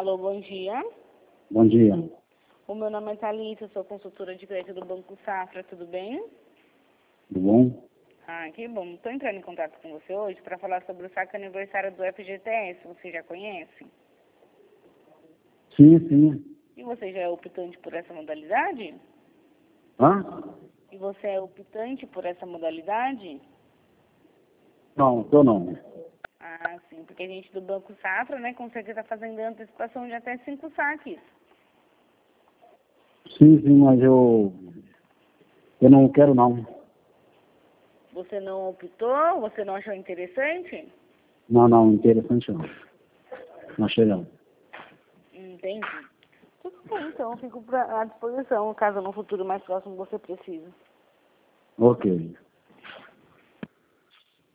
Alô, bom dia. Bom dia. O meu nome é Thalita, sou consultora de crédito do Banco Safra, tudo bem? Tudo bom? Ah, que bom. Estou entrando em contato com você hoje para falar sobre o saque aniversário do FGTS. Você já conhece? Sim, sim. E você já é optante por essa modalidade? Hã? E você é optante por essa modalidade? Não, tô não. Ah, sim, porque a gente do Banco Safra, né, consegue estar fazendo antecipação de até 5 saques. Sim, sim, mas eu não quero não. Você não optou? Você não achou interessante? Não, interessante não. Não achei não. Entendi. Tudo bem, então eu fico à disposição, caso no futuro mais próximo você precise. Ok.